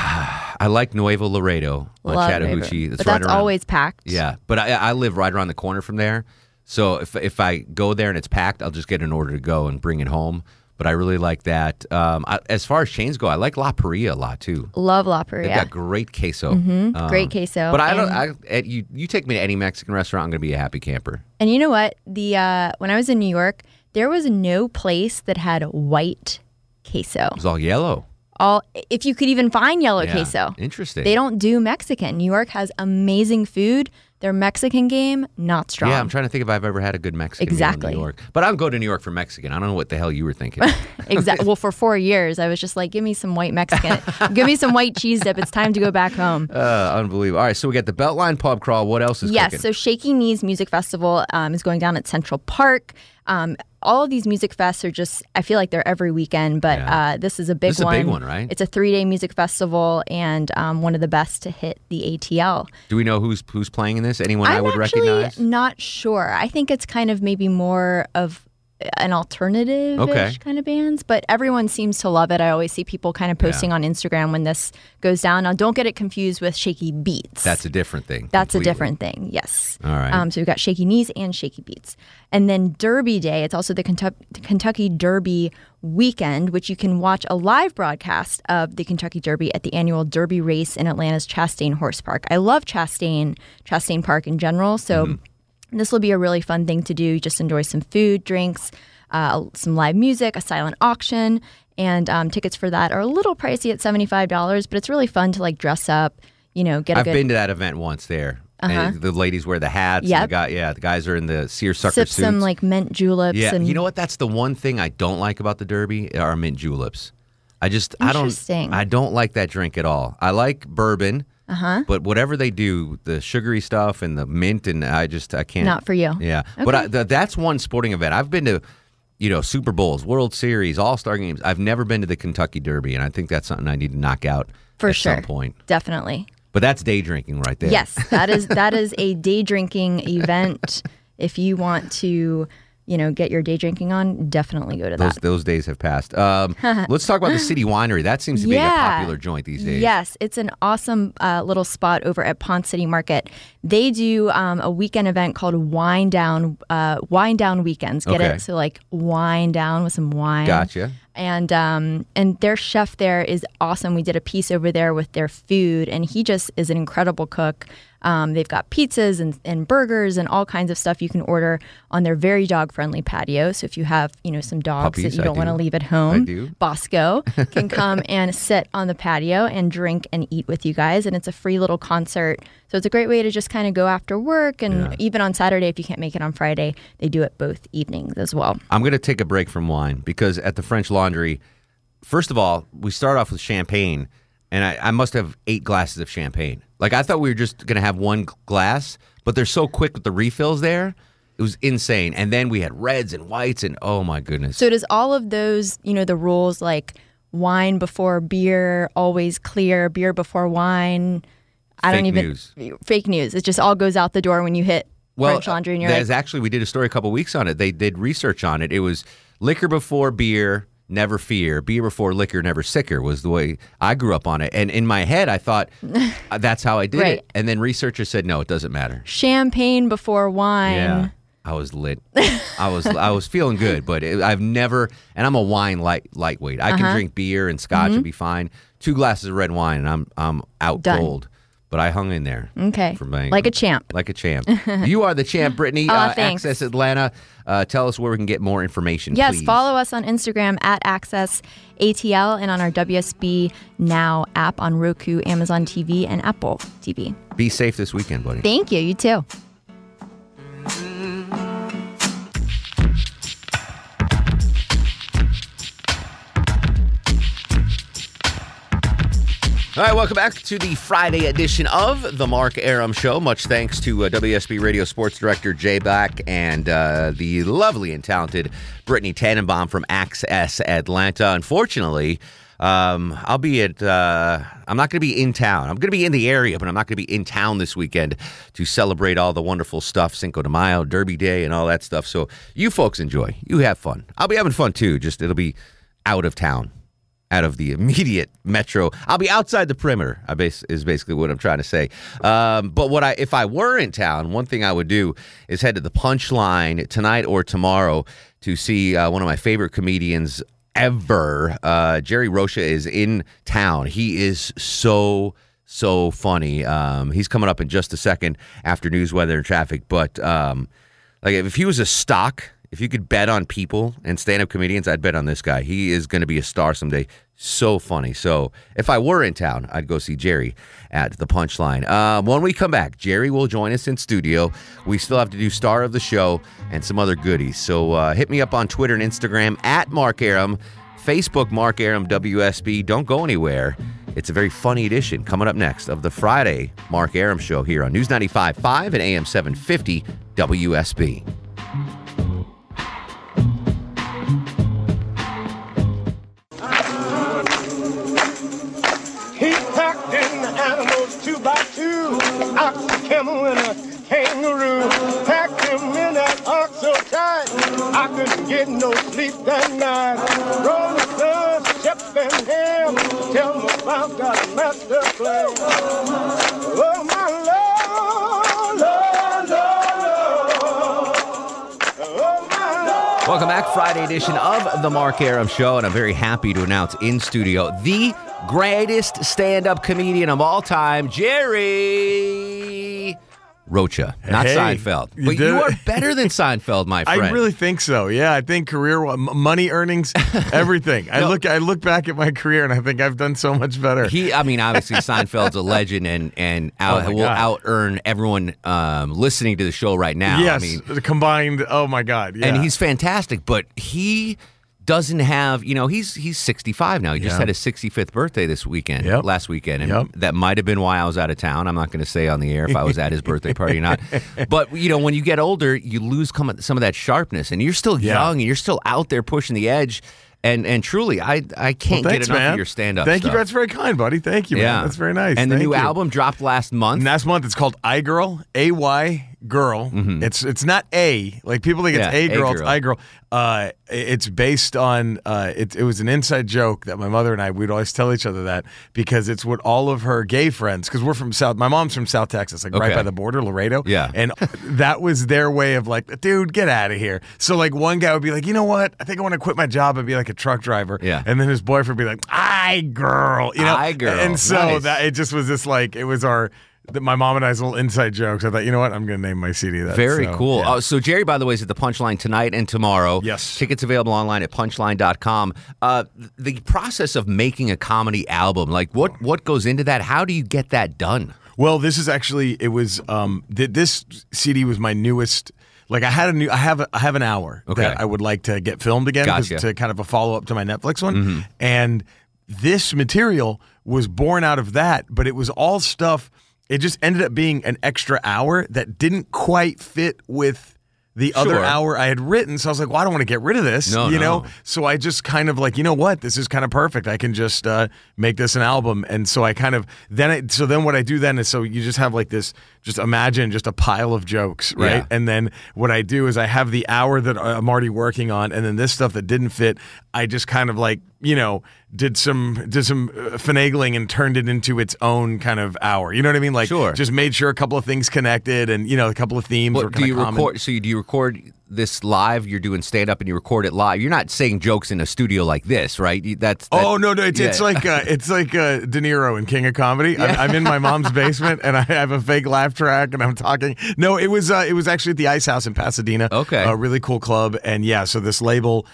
I like Nuevo Laredo on Chattahoochee. But that's always packed. Yeah, but I live right around the corner from there. So if I go there and it's packed, I'll just get an order to go and bring it home. But I really like that. As far as chains go, I like La Paria a lot too. Love La Paria. They've got great queso. Great queso. But you take me to any Mexican restaurant, I'm going to be a happy camper. And you know what? When I was in New York, there was no place that had white queso. It was all yellow. If you could even find yellow queso. Interesting. They don't do Mexican. New York has amazing food. Their Mexican game, not strong. Yeah, I'm trying to think if I've ever had a good Mexican meal in New York. But I'll go to New York for Mexican. I don't know what the hell you were thinking. Exactly. Well, for 4 years, I was just like, give me some white Mexican. Give me some white cheese dip. It's time to go back home. Unbelievable. All right, so we got the Beltline Pub Crawl. What else is cooking? So Shaky Knees Music Festival is going down at Central Park. All of these music fests are just, I feel like they're every weekend, but this is a big one. This is a big one, right? It's a 3-day music festival and one of the best to hit the ATL. Do we know who's playing in this? Anyone I would recognize? I'm not sure. I think it's kind of maybe more of an alternative-ish kind of bands, but everyone seems to love it. I always see people kind of posting on Instagram when this goes down. Now, don't get it confused with Shaky Beats. That's a different thing. That's a different thing, yes. All right. So we've got Shaky Knees and Shaky Beats. And then Derby Day, it's also the Kentucky Derby weekend, which you can watch a live broadcast of the Kentucky Derby at the annual Derby race in Atlanta's Chastain Horse Park. I love Chastain Park in general, so this will be a really fun thing to do. Just enjoy some food, drinks, some live music, a silent auction, and tickets for that are a little pricey at $75, but it's really fun to like dress up, get a I've been to that event once there. And the ladies wear the hats. Yep. And the guys are in the seersucker Sip suits. some like mint juleps. Yeah, and you know what? That's the one thing I don't like about the Derby are mint juleps. I don't like that drink at all. I like bourbon. But whatever they do, the sugary stuff and the mint, and I can't. Not for you. Yeah. Okay. But that's one sporting event. I've been to, Super Bowls, World Series, All-Star games. I've never been to the Kentucky Derby, and I think that's something I need to knock out at some point. Definitely. But that's day drinking right there. Yes, that is a day drinking event. If you want to, get your day drinking on, definitely go to that. Those days have passed. Let's talk about the City Winery. That seems to be a popular joint these days. Yes, it's an awesome little spot over at Ponce City Market. They do a weekend event called Wine Down Weekends. Get it? So like wine down with some wine. Gotcha. And their chef there is awesome. We did a piece over there with their food, and he just is an incredible cook. They've got pizzas and burgers and all kinds of stuff you can order on their very dog-friendly patio. So if you have, some dogs that you don't want to leave at home, Bosco can come and sit on the patio and drink and eat with you guys. And it's a free little concert. So it's a great way to just kind of go after work. And even on Saturday, if you can't make it on Friday, they do it both evenings as well. I'm going to take a break from wine because at the French Laundry, first of all, we start off with champagne. And I must have 8 glasses of champagne. Like, I thought we were just going to have one glass, but they're so quick with the refills there. It was insane. And then we had reds and whites, and oh, my goodness. So does all of those, the rules like wine before beer, always clear, beer before wine? Fake news. Fake news. It just all goes out the door when you hit French Laundry. And you're actually, we did a story a couple weeks on it. They did research on it. It was liquor before beer, never fear. Beer before liquor, never sicker was the way I grew up on it. And in my head, I thought that's how I did it. And then researchers said, no, it doesn't matter. Champagne before wine. Yeah. I was lit. I was feeling good, but I've never, and I'm a wine lightweight. I can drink beer and scotch and be fine. 2 glasses of red wine and I'm out cold. but I hung in there. Okay. Like a champ. Like a champ. You are the champ, Brittany. Thanks. Access Atlanta. Tell us where we can get more information, Yes, please. follow us on Instagram at AccessATL and on our WSB Now app on Roku, Amazon TV, and Apple TV. Be safe this weekend, buddy. Thank you. You too. All right, welcome back to the Friday edition of the Mark Arum Show. Much thanks to WSB Radio Sports Director Jay Black and the lovely and talented Brittany Tannenbaum from Access Atlanta. Unfortunately, I'm not going to be in town. I'm going to be in the area, but I'm not going to be in town this weekend to celebrate all the wonderful stuff, Cinco de Mayo, Derby Day, and all that stuff. So you folks enjoy. You have fun. I'll be having fun, too. Just it'll be out of town. Out of the immediate metro. I'll be outside the perimeter, is basically what I'm trying to say. But if I were in town, one thing I would do is head to the Punchline tonight or tomorrow to see one of my favorite comedians ever. Jerry Rocha is in town. He is so funny. He's coming up in just a second after news, weather, and traffic. But like if he was a stock, if you could bet on people and stand-up comedians, I'd bet on this guy. He is going to be a star someday. So funny. So if I were in town, I'd go see Jerry at the Punchline. When we come back, Jerry will join us in studio. We still have to do Star of the Show and some other goodies. So hit me up on Twitter and Instagram at Mark Arum, Facebook Mark Arum WSB. Don't go anywhere. It's a very funny edition coming up next of the Friday Mark Arum Show here on News 95.5 and AM 750 WSB. Two by two, ox, a camel, and a kangaroo. Packed him in that ox so tight, I couldn't get no sleep that night. Rolling Stones, Shep and Ham, tell them about that master plan. Oh, my Lord, Lord, Lord, Lord. Oh, my Lord. Welcome back, Friday edition of the Mark Arum Show, and I'm very happy to announce in studio the greatest stand-up comedian of all time, Jerry Rocha, not Seinfeld. But you are better than Seinfeld, my friend. I really think so. Yeah, I think career, money, earnings, everything. I look back at my career and I think I've done so much better. Obviously Seinfeld's a legend and will out-earn everyone listening to the show right now. Yes, combined. Oh my God, yeah. And he's fantastic, but he doesn't have, he's 65 now. He just had his 65th birthday last weekend. And that might have been why I was out of town. I'm not going to say on the air if I was at his birthday party or not. But, when you get older, you lose some of that sharpness. And you're still young and you're still out there pushing the edge. And truly, I can't get enough of your stand-up Thank stuff. you. That's very kind, buddy. Thank you, man. That's very nice. And the new album dropped last month. Last month, it's called iGirl, A-Y, Girl. Mm-hmm. It's not A. Like, people think it's A-Girl. It's iGirl. It's based on, it was an inside joke that my mother and I, we'd always tell each other that because it's what all of her gay friends, because we're from my mom's from South Texas, right by the border, Laredo. Yeah. And that was their way of like, dude, get out of here. So like one guy would be like, you know what? I think I want to quit my job and be like a truck driver. Yeah. And then his boyfriend would be like, iGirl. iGirl. And so nice. that it just was this like, it was my mom and I's little inside jokes. I thought, you know what? I'm going to name my CD that. Very cool. Yeah. So Jerry, by the way, is at the Punchline tonight and tomorrow. Yes. Tickets available online at punchline.com. The process of making a comedy album, like what goes into that? How do you get that done? Well, this is actually, this CD was my newest. Like I have an hour that I would like to get filmed again to kind of a follow-up to my Netflix one. Mm-hmm. And this material was born out of that, but it was all stuff. It just ended up being an extra hour that didn't quite fit with the other hour I had written. So I was like, well, I don't want to get rid of this, you know? So I just kind of like, you know what? This is kind of perfect. I can just make this an album. And so I kind of, then what I do then is, so you just have like this, just imagine just a pile of jokes, right? Yeah. And then what I do is I have the hour that I'm already working on, and then this stuff that didn't fit, I just kind of like, did some finagling and turned it into its own kind of hour. You know what I mean? Like, just made sure a couple of things connected, and a couple of themes were kind of common. Do you record this live? You're doing stand up and you record it live. You're not saying jokes in a studio like this, right? Oh no, it's like De Niro in King of Comedy. Yeah. I'm in my mom's basement and I have a fake laugh track and I'm talking. No, it was actually at the Ice House in Pasadena. Okay, a really cool club. And yeah, so this label,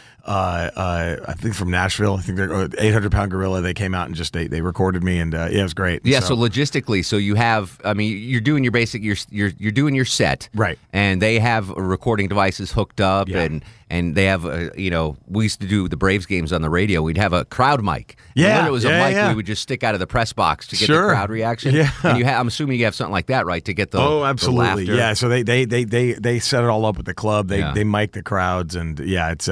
I think from Nashville. I think they're 800 Pound Gorilla. They came out and just they recorded me and it was great. Yeah. So logistically, so you have, I mean, you're doing your basic, you're doing your set, right? And they have recording devices hooked up, and they have, we used to do the Braves games on the radio. We'd have a crowd mic. Yeah, and when it was a mic we would just stick out of the press box to get the crowd reaction. Yeah, and I'm assuming you have something like that, right, to get the absolutely, the laughter. Yeah. So they set it all up with the club. They mic the crowds, and it's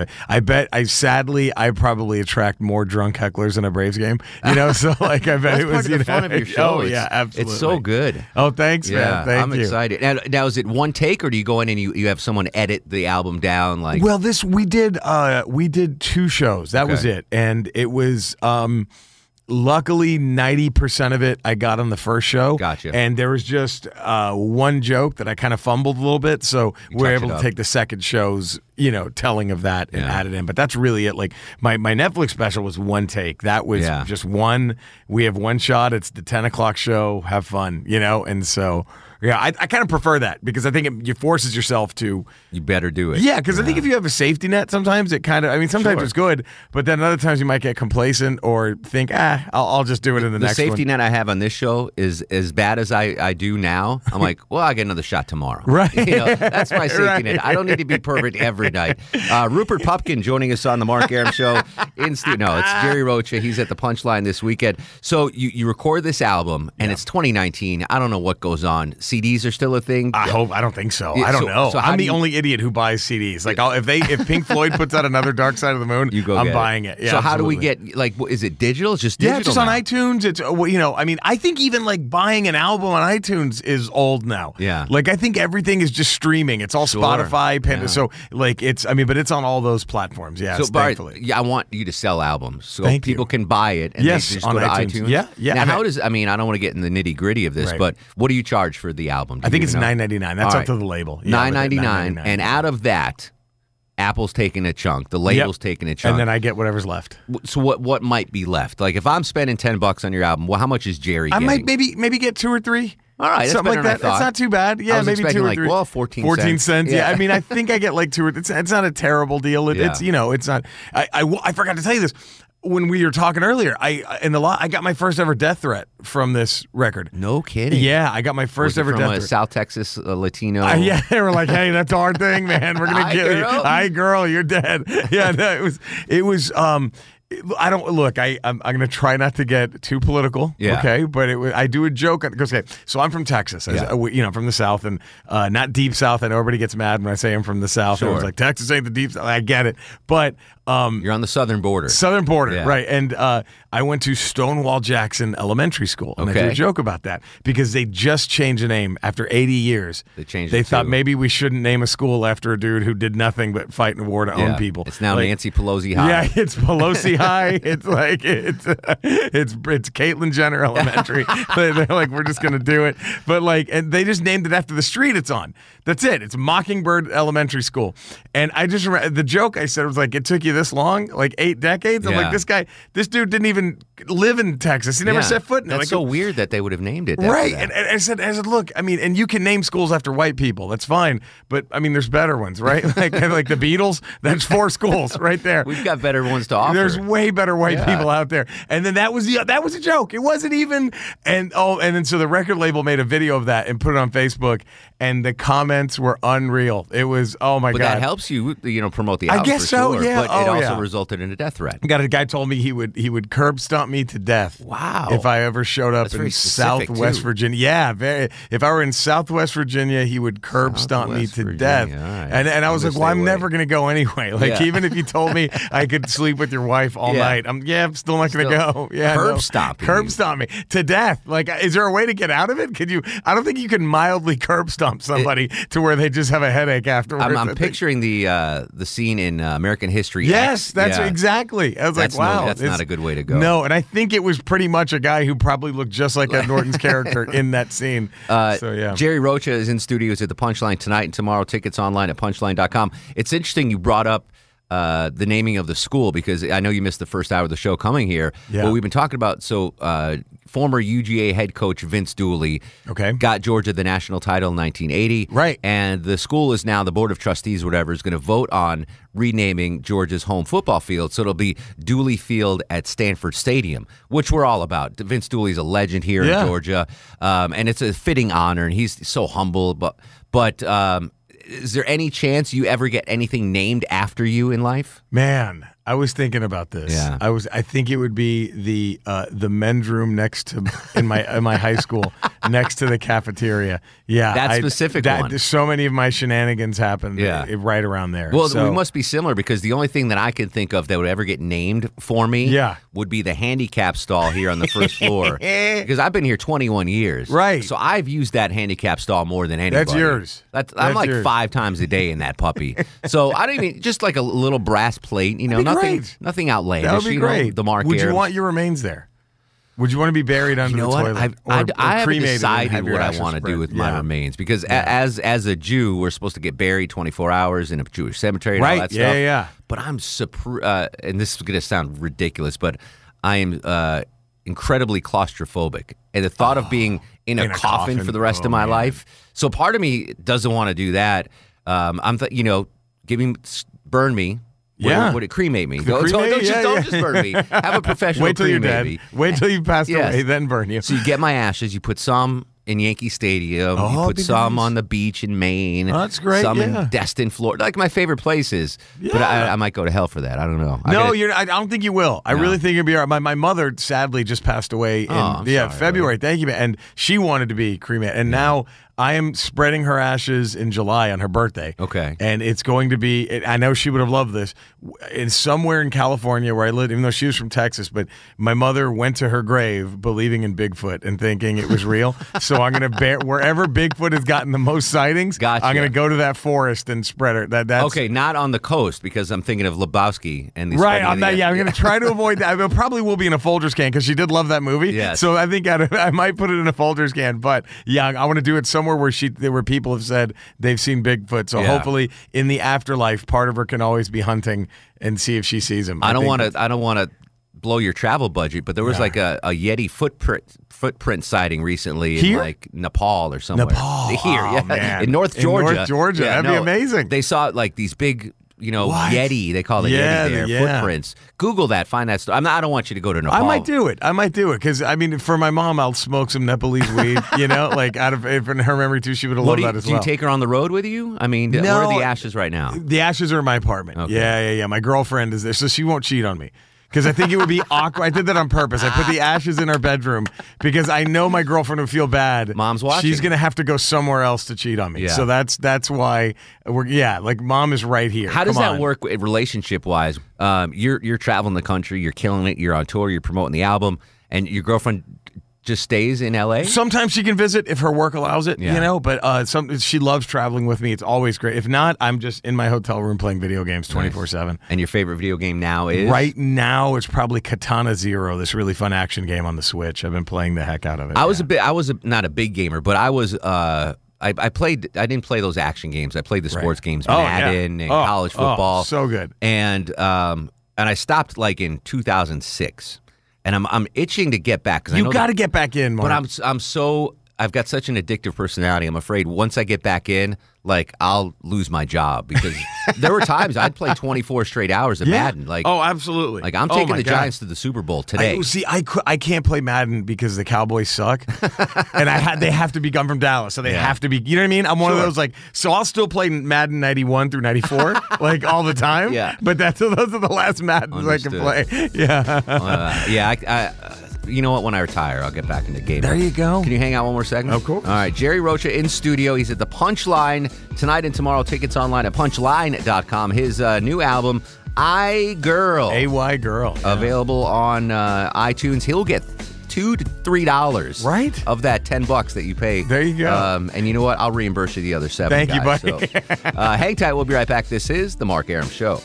I probably attract more drunk hecklers in a Braves game. So like I bet That's it was part of the fun of your show. Oh yeah, absolutely. It's so good. Oh, thanks, man. Thank I'm you. excited. Now is it one take, or do you go in and you have someone edit the album down? Like, well, we did 2 shows. That was it, and it was. Luckily, 90% of it I got on the first show. Gotcha. And there was just one joke that I kind of fumbled a little bit, so we were able to take the second show's telling of that and add it in. But that's really it. Like my Netflix special was one take. That was just one. We have one shot. It's the 10 o'clock show. Have fun, and so. Yeah, I kind of prefer that because I think it forces yourself to. You better do it. Yeah, because I think if you have a safety net, sometimes it kind of. Sometimes it's good, but then other times you might get complacent or think, I'll just do it in the next one. The safety net I have on this show is as bad as I do now. I'm like, well, I'll get another shot tomorrow. Right. That's my safety net. I don't need to be perfect every night. Rupert Pupkin joining us on the Mark Arum Show. No, it's Jerry Rocha. He's at the Punchline this weekend. So you record this album, and it's 2019. I don't know what goes on. CDs are still a thing? I don't think so. I don't know. So I'm the only idiot who buys CDs. Like if Pink Floyd puts out another Dark Side of the Moon, I'm buying it. Yeah, so how do we get, is it digital? It's just digital. Yeah, just on iTunes. It's I think even like buying an album on iTunes is old now. Yeah. Like I think everything is just streaming. It's all Spotify, Panda. So like but it's on all those platforms. Yeah. So thankfully. I want you to sell albums so people can buy it and they just on go to iTunes. iTunes. Yeah. Now how does I don't want to get in the nitty-gritty of this, but what do you charge for the album? I think it's $9.99. That's up to the label. Yeah, $9.99, and out of that, Apple's taking a chunk. The label's taking a chunk, and then I get whatever's left. So what might be left? Like if I'm spending $10 on your album, well, how much is Jerry getting? I might maybe get 2 or 3. All right, that's something better like that. than I thought. That's not too bad. Yeah, maybe 2 or 3. Well, 14 cents. Yeah, I think I get like 2 or. It's not a terrible deal. It's it's not. I forgot to tell you this. When we were talking earlier, I got my first ever death threat from this record. No kidding. Yeah, I got my first ever death threat. South Texas Latino. Yeah, they were like, "Hey, that's our thing, man. We're gonna kill you. Hi, girl, you're dead." Yeah, no, it was. I don't look. I'm going to try not to get too political. Yeah. Okay, but I do a joke. Okay, so I'm from Texas. From the South, and not deep South. I know everybody gets mad when I say I'm from the South. Sure. I was like, Texas ain't the deep South. I get it, but you're on the southern border. Southern border, right? And I went to Stonewall Jackson Elementary School, and I do a joke about that because they just changed the name after 80 years. They thought maybe we shouldn't name a school after a dude who did nothing but fight in a war to own people. It's now Nancy Pelosi High. Yeah, it's Pelosi High. It's like it's Caitlyn Jenner Elementary. They're like, we're just gonna do it, but and they just named it after the street it's on. That's it. It's Mockingbird Elementary School, and I just remember the joke I said was like, it took you this long, like 8 decades. I'm like, this dude didn't even live in Texas. He never set foot in it. That's so weird that they would have named it. Right, and I said, look, and you can name schools after white people. That's fine, but there's better ones, right? like the Beatles. That's 4 schools right there. We've got better ones to offer. There's way better white people out there. And then that was a joke. It wasn't even. And then so the record label made a video of that and put it on Facebook, and the comments were unreal. It was God. But that helps you, promote the album. I guess so. Sure, Yeah. But it also resulted in a death threat. A guy told me he would curb stomp me to death. Wow. If I ever showed up in Southwest Virginia. Yeah. If I were in Southwest Virginia, he would curb stomp me to death. Right. And I was like, well, I'm never going to go anyway. Even if you told me I could sleep with your wife all night. I'm still not going to go. Yeah, curb stomping. Curb stomp me to death. Like, is there a way to get out of it? Could you? I don't think you can mildly curb stomp somebody to where they just have a headache afterwards. I'm picturing the scene in American History. Yes, that's exactly. I was like, wow, that's not a good way to go. No, and I think it was pretty much a guy who probably looked just like Ed Norton's character in that scene. So yeah, Jerry Rocha is in studios at the Punchline tonight and tomorrow. Tickets online at punchline.com. It's interesting you brought up the naming of the school, because I know you missed the first hour of the show coming here. Yeah. But we've been talking about, former UGA head coach Vince Dooley got Georgia the national title in 1980. Right. And the school is now, the Board of Trustees, whatever, is going to vote on renaming Georgia's home football field. So it'll be Dooley Field at Stanford Stadium, which we're all about. Vince Dooley's a legend here in Georgia. And it's a fitting honor, and he's so humble. But is there any chance you ever get anything named after you in life? Man, I was thinking about this. Yeah. I think it would be the men's room next to in my high school, next to the cafeteria. Yeah, that specific one. So many of my shenanigans happened right around there. Well, we must be similar, because the only thing that I can think of that would ever get named for me would be the handicap stall here on the first floor. Because I've been here 21 years. Right. So I've used that handicap stall more than anybody. That's yours. I'm like yours. 5 times a day in that puppy. So I don't even, just like a little brass plate, nothing outlandish. That would be great. The Mark Would Air. you want your remains there? Would you want to be buried under the toilet? I haven't decided what I want to do with my remains, because as a Jew, we're supposed to get buried 24 hours in a Jewish cemetery and all that stuff. Yeah. But I'm and this is going to sound ridiculous, but I am incredibly claustrophobic. And the thought of being in a coffin for the rest of my life. So part of me doesn't want to do that. Burn me. Would it cremate me? Don't just burn me. Have a professional Wait till you're dead. Me. Wait till you've passed away, then burn you. So you get my ashes, you put some in Yankee Stadium, you put some on the beach in Maine. Oh, that's great. Some in Destin, Florida. Like my favorite places. Yeah. But I might go to hell for that. I don't know. I don't think you will. I really think you'll be all right. My mother sadly just passed away in February. Right? Thank you, and she wanted to be cremated. And now I am spreading her ashes in July on her birthday. Okay. And it's going to be, I know she would have loved this, it's somewhere in California where I lived, even though she was from Texas, but my mother went to her grave believing in Bigfoot and thinking it was real. So I'm going to wherever Bigfoot has gotten the most sightings, I'm going to go to that forest and spread her. That's okay, not on the coast, because I'm thinking of Lebowski and these. Right, I'm going to try to avoid that. It probably will be in a Folgers can, because she did love that movie. Yes. So I think I might put it in a Folgers can, but I want to do it somewhere where people have said they've seen Bigfoot. So hopefully in the afterlife, part of her can always be hunting and see if she sees him. I don't want to blow your travel budget, but there was like a Yeti footprint sighting recently in like Nepal or somewhere. Man. In North Georgia. In North Georgia, that'd be amazing. They saw like these big, Yeti. They call it Yeti there. Footprints. Google that. Find that story. I don't want you to go to Nepal. I might do it because for my mom, I'll smoke some Nepalese weed. Like out of in her memory too, she would have loved that as well. Do you take her on the road with you? I mean, where are the ashes right now? The ashes are in my apartment. Okay. Yeah. My girlfriend is there, so she won't cheat on me. Because I think it would be awkward. I did that on purpose. I put the ashes in our bedroom because I know my girlfriend would feel bad. Mom's watching. She's going to have to go somewhere else to cheat on me. Yeah. So that's why mom is right here. How does that work relationship-wise? You're traveling the country, you're killing it, you're on tour, you're promoting the album, and your girlfriend just stays in LA? Sometimes she can visit if her work allows it, but she loves traveling with me. It's always great. If not, I'm just in my hotel room playing video games 24/7. And your favorite video game now is? Right now, it's probably Katana Zero, this really fun action game on the Switch. I've been playing the heck out of it. I was not a big gamer, but I was I didn't play those action games. I played the sports games, Madden and college football. So good. And I stopped like in 2006. And I'm itching to get back, because you got to get back in, Mark. But I've got such an addictive personality. I'm afraid once I get back in, like I'll lose my job, because there were times I'd play 24 straight hours of Madden. Like, oh, absolutely. Like I'm taking the Giants to the Super Bowl today. I can't play Madden because the Cowboys suck, and they have to be gone from Dallas, so they have to be. You know what I mean? I'm one of those so I'll still play Madden 91 through 94 like all the time. Yeah, but those are the last Maddens I can play. Yeah, you know what? When I retire, I'll get back into gaming. There you go. Can you hang out one more second? Of course. All right. Jerry Rocha in studio. He's at the Punchline tonight and tomorrow. Tickets online at punchline.com. His new album, iGirl. A-Y Girl. Yeah. Available on iTunes. He'll get $2 to $3 of that $10 that you pay. There you go. And you know what? I'll reimburse you the other $7. Thank you, buddy. So, hang tight. We'll be right back. This is The Mark Arum Show.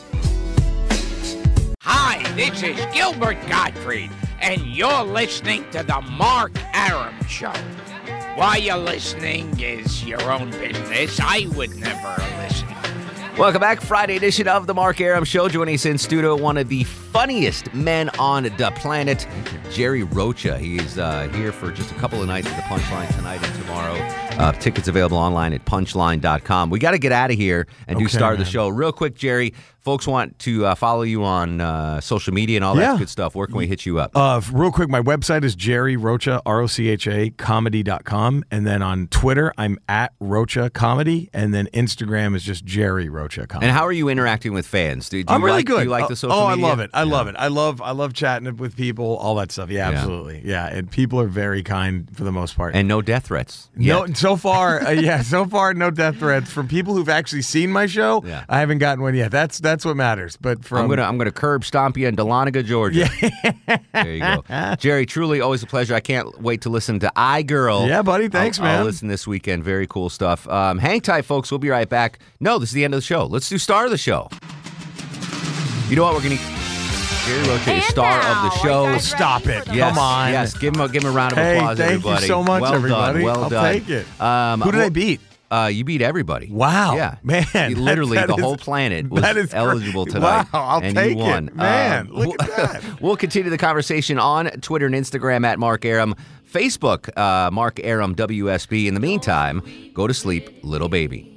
Hi, this is Gilbert Gottfried, and you're listening to The Mark Arum Show. Why you're listening is your own business. I would never listen. Welcome back. Friday edition of The Mark Arum Show. Joining us in studio, one of the funniest men on the planet, Jerry Rocha. He's here for just a couple of nights at the Punchline tonight and tomorrow. Tickets available online at punchline.com. We got to get out of here and do start of the show. Real quick, Jerry, folks want to follow you on social media and all that good stuff. Where can we hit you up? Real quick, my website is Jerry Rocha, ROCHA, comedy.com. And then on Twitter, I'm at Rocha Comedy. And then Instagram is just Jerry Rocha Comedy. And how are you interacting with fans? Do you I'm really like, good. Do you like the social media? I love it. I love it. I love chatting with people, all that stuff. Yeah, absolutely. Yeah, and people are very kind for the most part. And no death threats. No, so far, so far, no death threats from people who've actually seen my show. Yeah. I haven't gotten one yet. That's what matters. But from I'm gonna curb stomp you in Dahlonega, Georgia. Yeah. There you go, Jerry. Truly, always a pleasure. I can't wait to listen to iGirl. Yeah, buddy. Thanks, man. I'll listen this weekend. Very cool stuff. Hang tight, folks. We'll be right back. No, this is the end of the show. Let's do star of the show. You know what? We're gonna. Jerry Rocha, star of the show. Stop it. Yes, Come on. Yes, give him a round of applause, thank everybody. you so much, well everybody. Done, well I'll done. take it. Who did I beat? You beat everybody. Wow. Yeah. Man. Literally, the whole planet was eligible tonight. Wow, I'll and take you won. it. Man, look at that. We'll continue the conversation on Twitter and Instagram at Mark Arum. Facebook, Mark Arum WSB. In the meantime, go to sleep, little baby.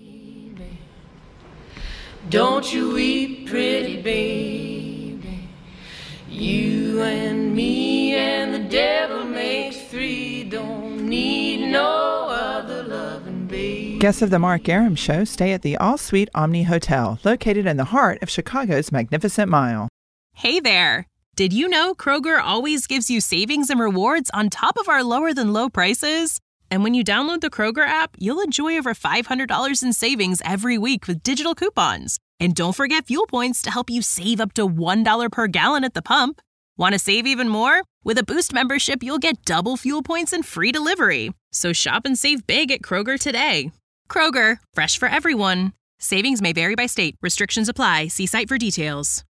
Don't you weep, pretty baby. You and me and the devil makes three. Don't need no other loving baby. Guests of the Mark Arum Show stay at the All-Suite Omni Hotel, located in the heart of Chicago's Magnificent Mile. Hey there! Did you know Kroger always gives you savings and rewards on top of our lower-than-low prices? And when you download the Kroger app, you'll enjoy over $500 in savings every week with digital coupons. And don't forget fuel points to help you save up to $1 per gallon at the pump. Want to save even more? With a Boost membership, you'll get double fuel points and free delivery. So shop and save big at Kroger today. Kroger, fresh for everyone. Savings may vary by state. Restrictions apply. See site for details.